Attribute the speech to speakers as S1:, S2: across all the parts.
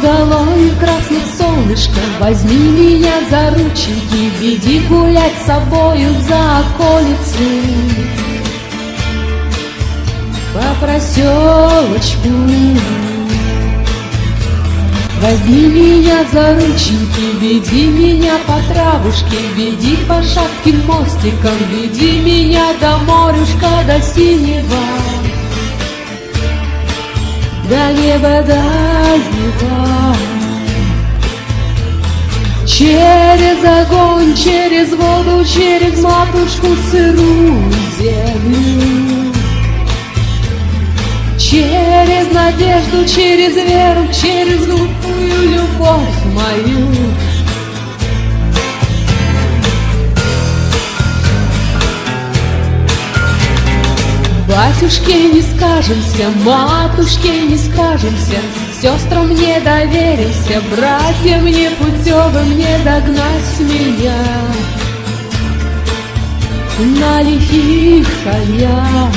S1: долой красное солнышко, возьми меня за рученьки, веди гулять с собою за околицы. По проселочку возьми меня за рученьки, веди меня по травушке, веди по шатким мостикам, веди меня до морюшка, до синего, до неба, до неба. Через огонь, через воду, через матушку сырую землю, через надежду, через веру, через глупую любовь мою. Батюшке не скажемся, матушке не скажемся, сестрам не доверимся, братьям непутевым не догнать меня на лихих конях.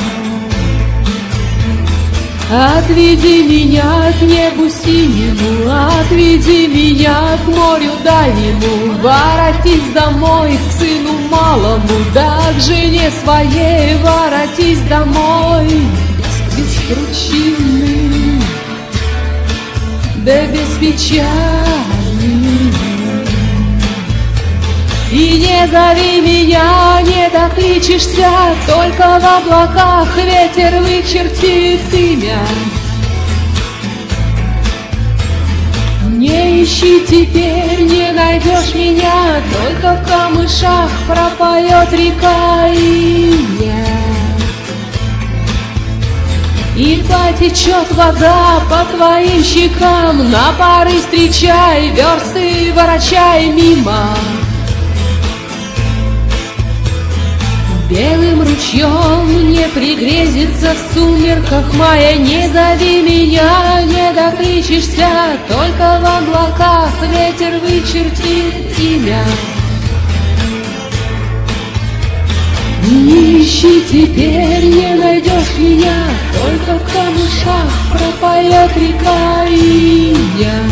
S1: Отведи меня к небу синему, отведи меня к морю дальнему, воротись домой к сыну малому, да к жене своей воротись домой. Без кручины, да без печали, и не зови меня, не докличешься, только в облаках ветер вычертит имя. Не ищи теперь, не найдешь меня, только в камышах пропоет река имя. И потечет вода по твоим щекам, на пары встречай, версты ворочай мимо. Белым ручьем не пригрезится в сумерках мая, не зови меня, не докличешься, только в облаках ветер вычертит имя. Не ищи теперь, не найдешь меня, только в камышах пропоет река имя.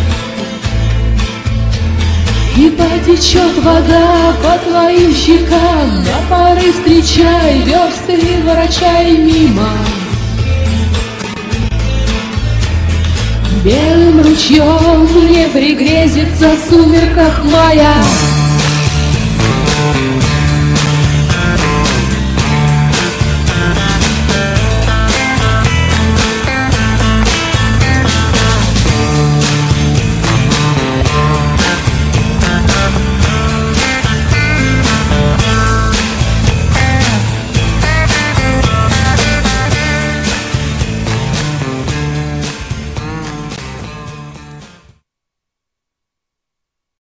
S1: И потечет вода по твоим щекам, на пары встречай, версты ворочай мимо. Белым ручьем не пригрезится в сумерках мая.